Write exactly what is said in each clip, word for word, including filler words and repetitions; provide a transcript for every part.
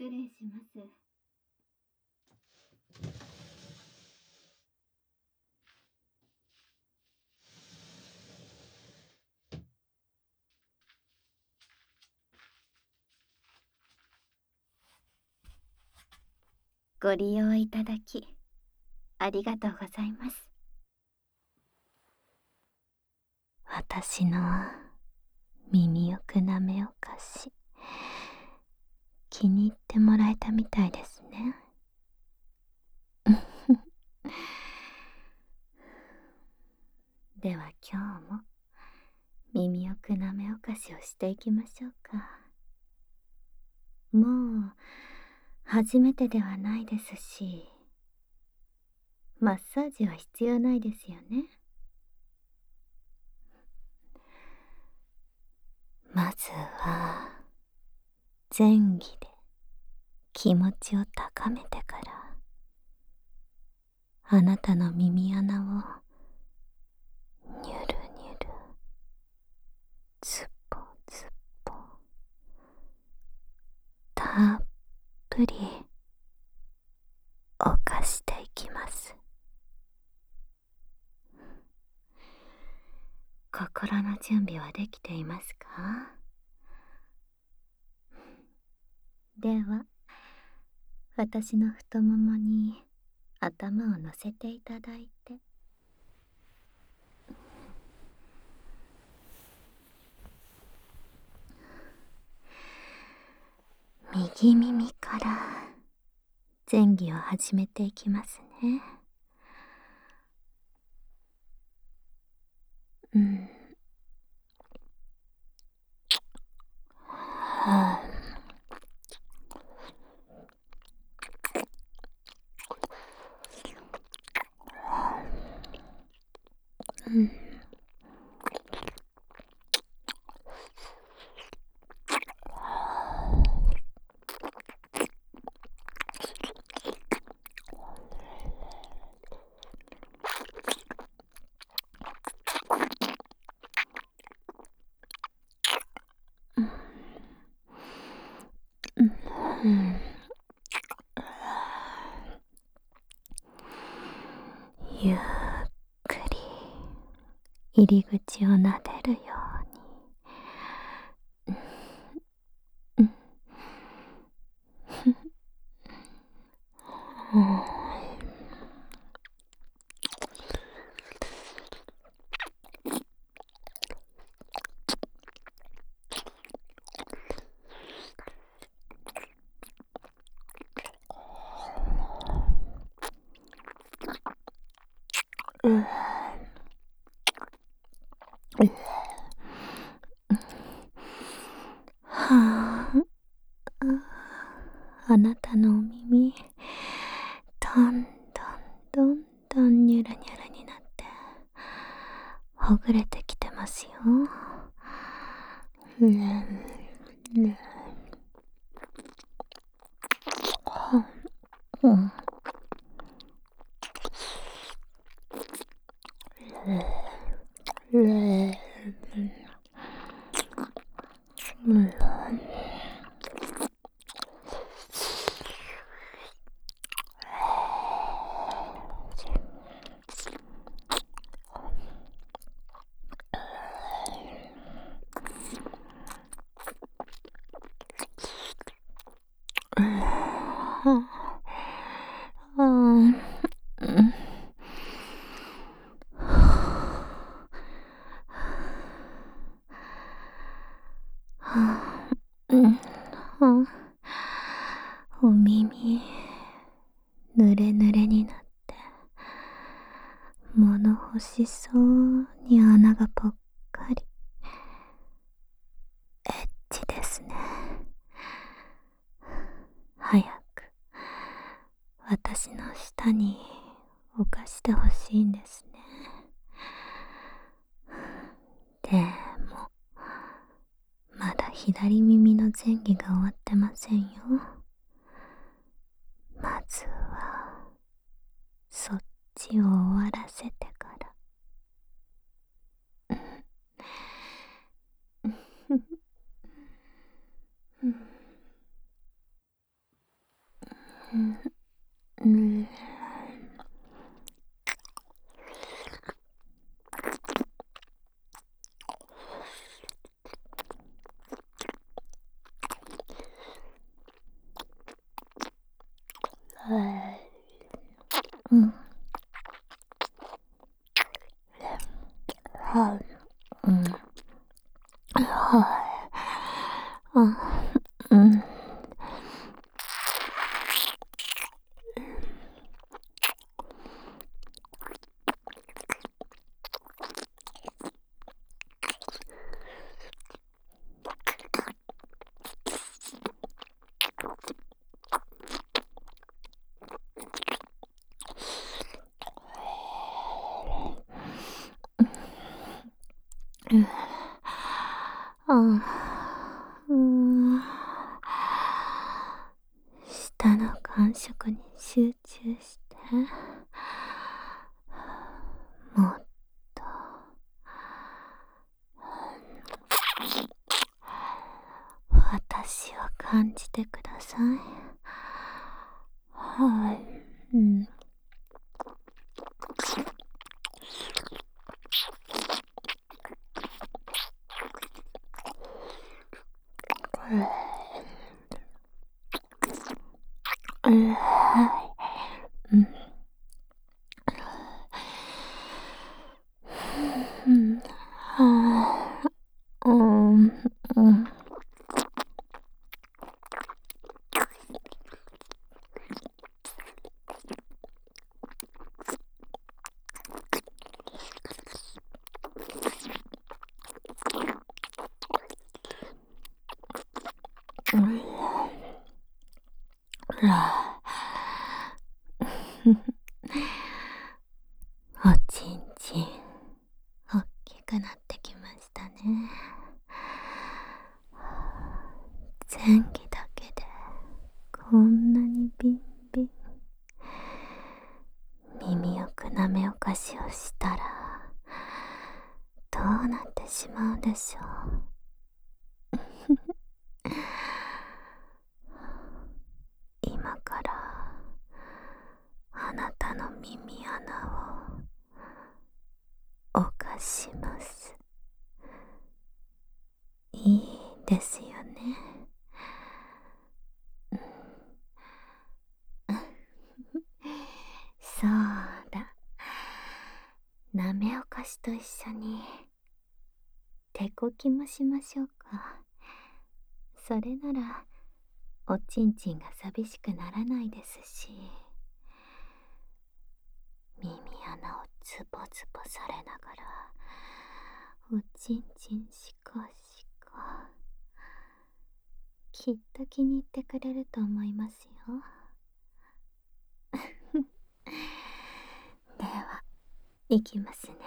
失礼します。ご利用いただきありがとうございます。私の耳よくなめお菓子、気に入ってもらえたみたいですね。では今日も耳よくなめお菓子をしていきましょうか。もう初めてではないですし、マッサージは必要ないですよね。まずは前儀で気持ちを高めてから、あなたの耳穴をニュルニュル、ズポズポ、たっぷり犯していきます。心の準備はできていますか？では私の太ももに頭を乗せていただいて、右耳から前儀を始めていきますね。うん。はあ。うん。うん。ゆっくり入り口を撫でるように。うん。うん。うん。はあ、あなたのお耳、どんどんどんどんニュルニュルになってほぐれてきてますよ。うん。うん。お耳ぬれぬれになって物欲しそうに穴がぽっかり。エッチですね。早く私の舌に犯してほしいんですね。でもまだ左耳の前儀が終わってませんよ。まずはそっちを終わらせてから。 うんうんうんはいうんはいあうんうんあうん舌の感触に集中してもっと私を感じてください。はい、うん。うん、はい、うん。うん、はい、うん、うん。おちんちんおっきくなってきましたね。前期だけでこんなにビンビン。耳よくなめおかしをしたらどうなってしまうでしょう。今からあなたの耳穴をおかします。いいですよね。そうだ、なめおかしと一緒に手こきもしましょうか。それならおちんちんが寂しくならないですし、耳穴をズボズボされながらおちんちんしこしこ、きっと気に入ってくれると思いますよ。ではいきますね。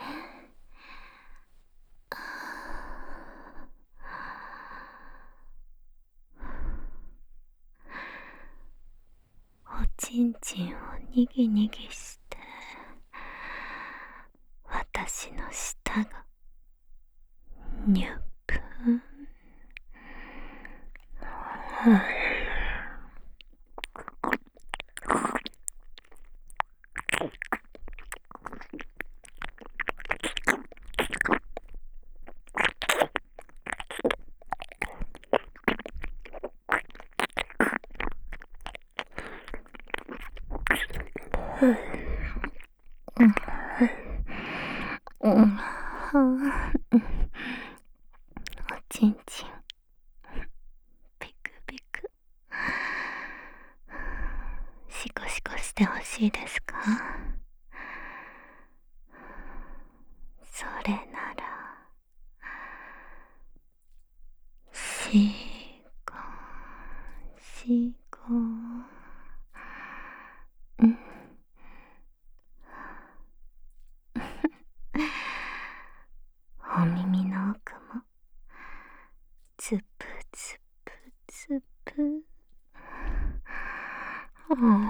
おちんちんをにぎにぎして私の舌がニュップン。うんおちんちんピクピク。シコシコしてほしいですか？それならしこしこ、うんお耳の奥もつぷつぷつぷ、うん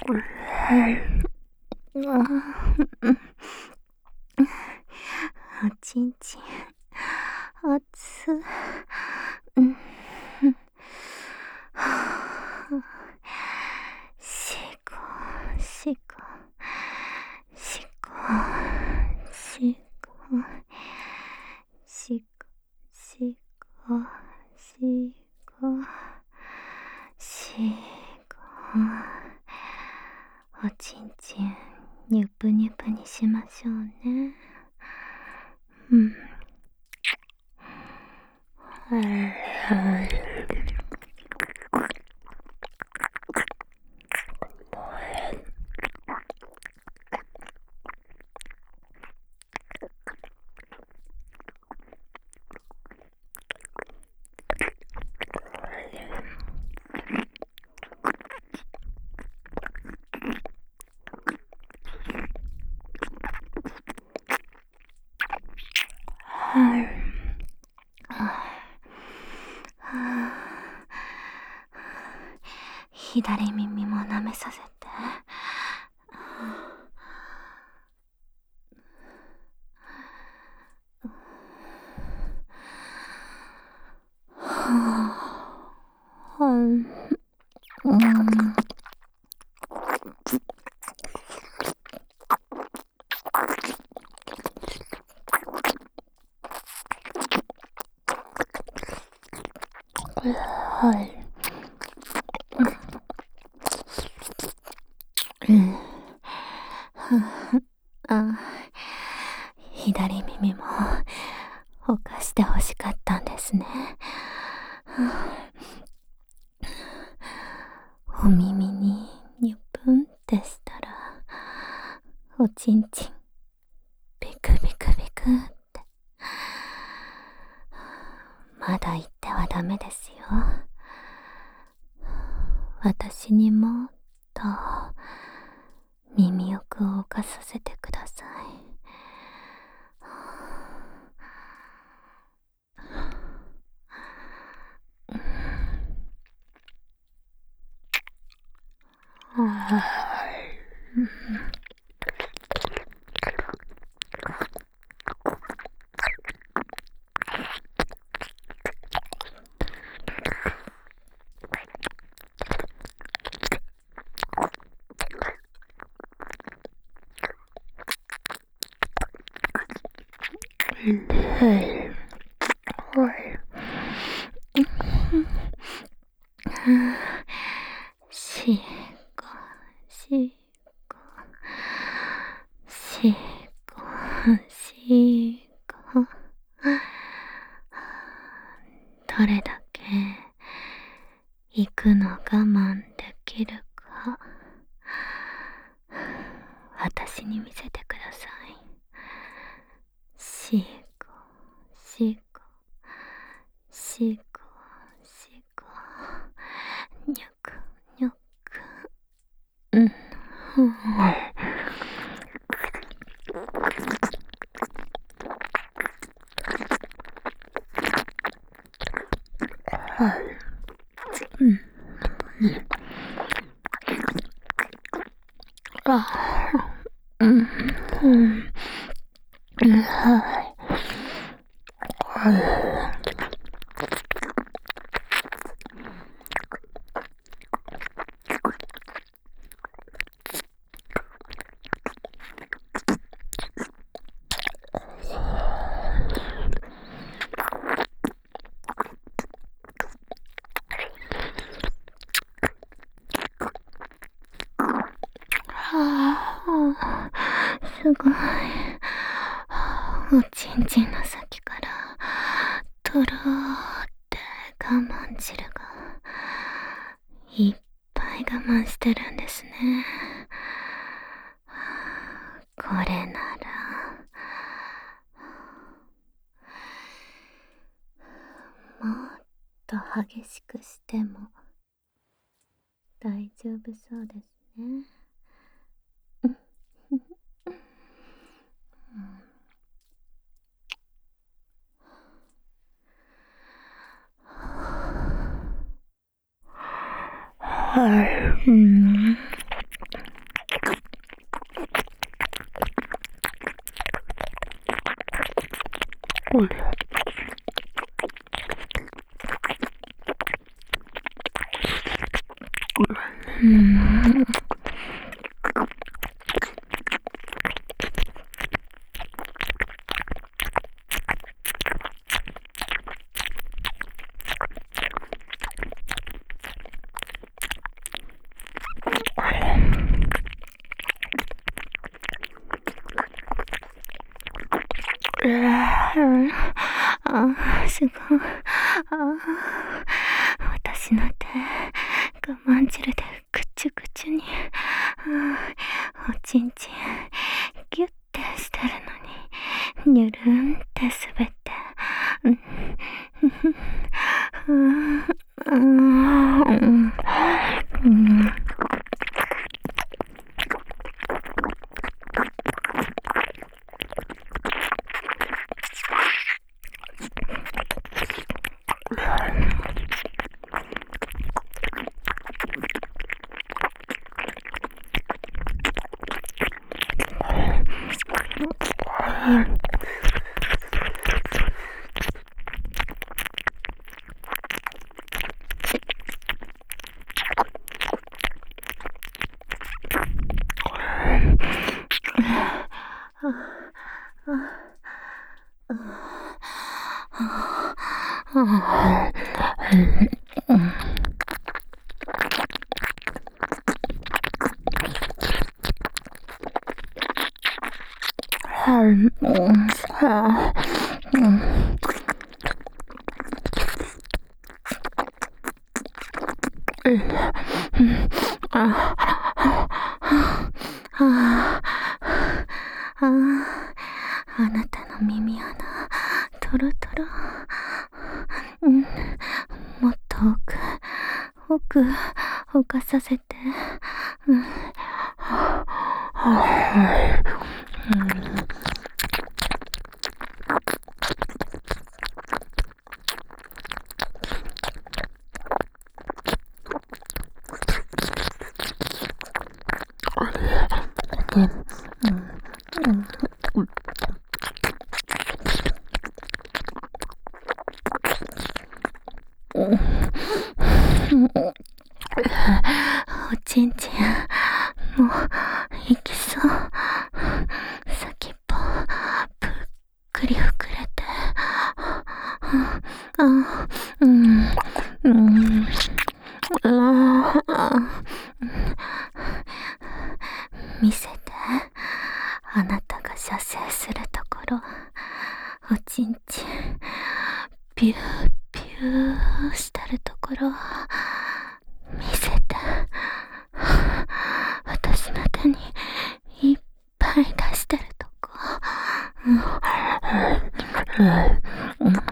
おちんちん熱っ。うん。しこしこしこしこしこしこしこしこ。おちんちんニュプニュプにしましょうね。うん。左耳も舐めさせて。はい。うん。あ、左耳もほかしてほしかったんですね。お耳にニュプンってしたらおちんちんビクビクビクって。まだ言ってはダメですよ。私にもっと耳奥を動かさせてください。しこしこしこしこ。どれだけ行くの我慢できるか私に見せてください。しこしこしこしこにょくにょく。うん。はい。うん。あ、うん。うん。はい。はい。すごい。おちんちんの先からとろーって我慢汁がいっぱい我慢してるんですね。これならもっと激しくしても大丈夫そうですね。はい、うん。 うんああ、すごい。ああ、私の手、我慢汁でぐちゅぐちゅに。あおちんちん、ギュッてしてるのに、ニュルンって滑って。うんうんうんうんうんあなたの耳穴、トロトロ。うん、もっと奥、奥、置かさせて。うん、おちんちん、もう、いきそう。先っぽ、ぷっくり膨れて。あ、うん、うん、ああ、見せて。あなたが射精するところ。おちんちん、ビュービューしてるところ。見せて。私の手にいっぱい出してるとこ。うんうんうん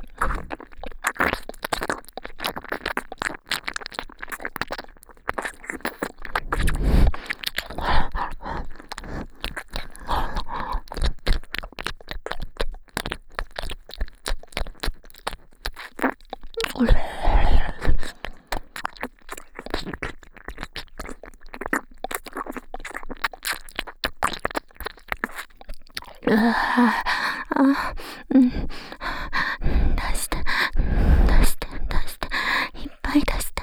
うわあ、うん、出して、出して、出して、いっぱい出して。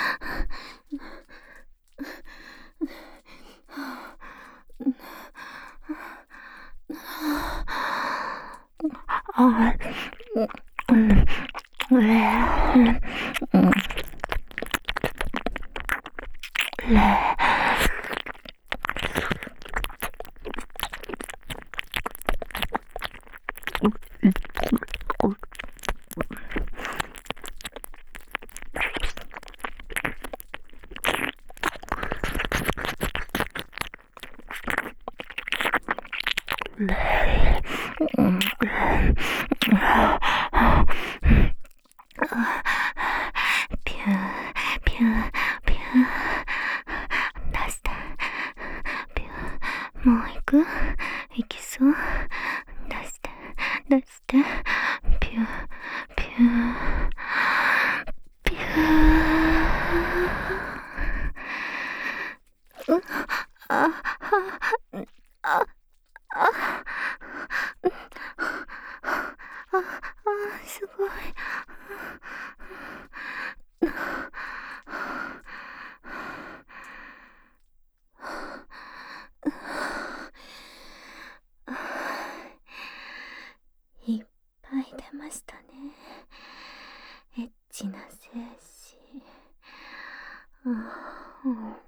あ、うん、うん、うん、ピュー、ピュー、ピュー。出して。ピュー。もう行く？行きそう？出して、出して。ピュー、ピュー、ピュー。うあ、あ、あ、あ、 ちなせいし、あ、うん、